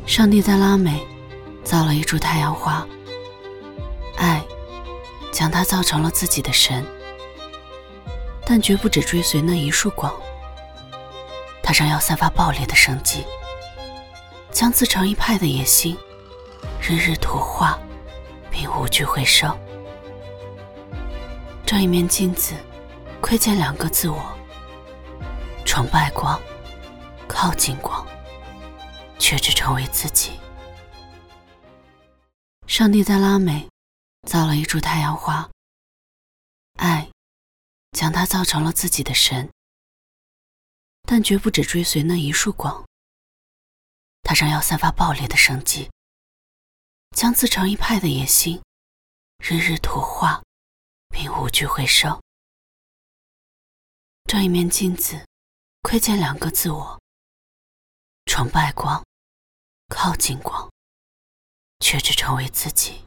上帝在拉美造了一株太阳花，爱将它造成了自己的神，但绝不只追随那一束光，它仍要散发爆裂的生机，将自成一派的野心日日图画，并无惧回收。这一面镜子窥见两个自我：崇拜光，靠近光，却只成为自己。上帝在拉美造了一株太阳花，爱将它造成了自己的神，但绝不只追随那一束光，它仍要散发爆裂的生机，将自成一派的野心日日图画，并无惧回收。这一面镜子窥见两个自我：崇拜光，靠近光，却只成为自己。